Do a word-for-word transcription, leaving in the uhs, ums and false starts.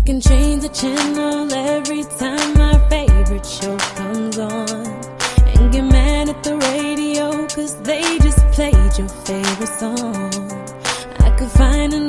can change the channel every time my favorite show comes on, and get mad at the radio cause they just played your favorite song. I could find